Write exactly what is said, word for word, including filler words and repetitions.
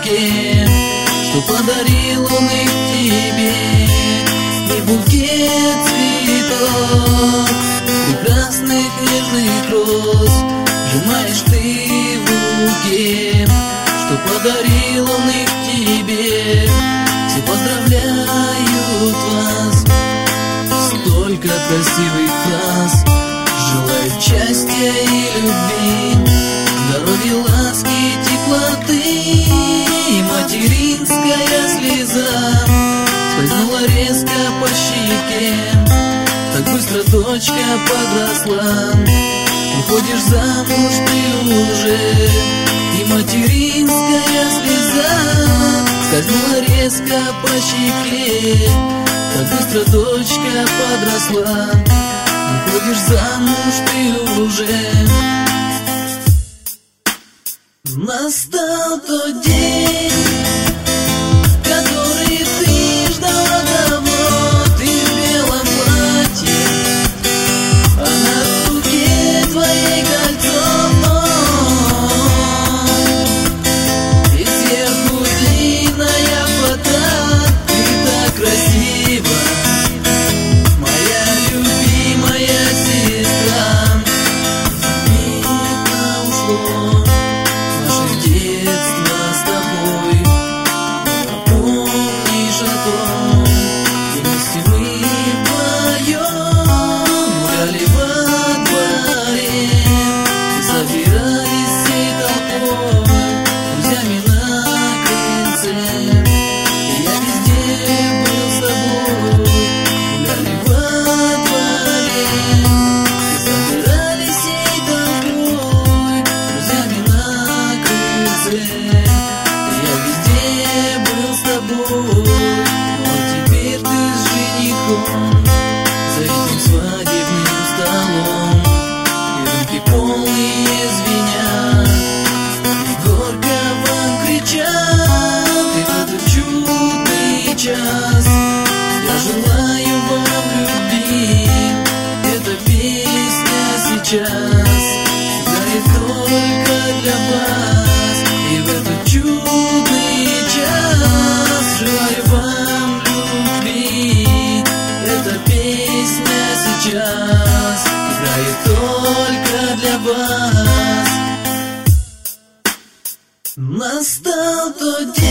щеке, что подарил он их тебе. И букет цветов, прекрасных нежных роз, сжимаешь ты в руке, что подарил он их тебе. Все поздравляют вас, столько красивых фраз, желают счастья и любви, здоровья, ласки, теплоты. И материнская слеза скользнула резко по щеке. Так быстро дочка подросла, уходишь замуж ты уже. И материнская слеза скользнула резко по щеке. Так быстро дочка подросла, уходишь замуж ты уже. Настал тот день, который ты ждала давно. Ты в белом платье, а на руке твоей кольцо. И сверху длинная фата, ты так красива, моя любимая сестра. Медленно ушло детство с тобой, помнишь о том, где вместе мы вдвоем гуляли во дворе и собирались всей толпой, друзьями на крыльце. И я везде был с тобой, гуляли во дворе и собирались всей толпой, друзьями на крыльце. Я везде был с тобой, но теперь ты с женихом за этим свадебным столом. И рюмки полные звенят, и горько вам кричат. И в этот чудный час я желаю вам любви. Эта песня сейчас играет только для вас. И в этот чудный час желаю вам любви. Эта песня сейчас играет только для вас. Настал тот день.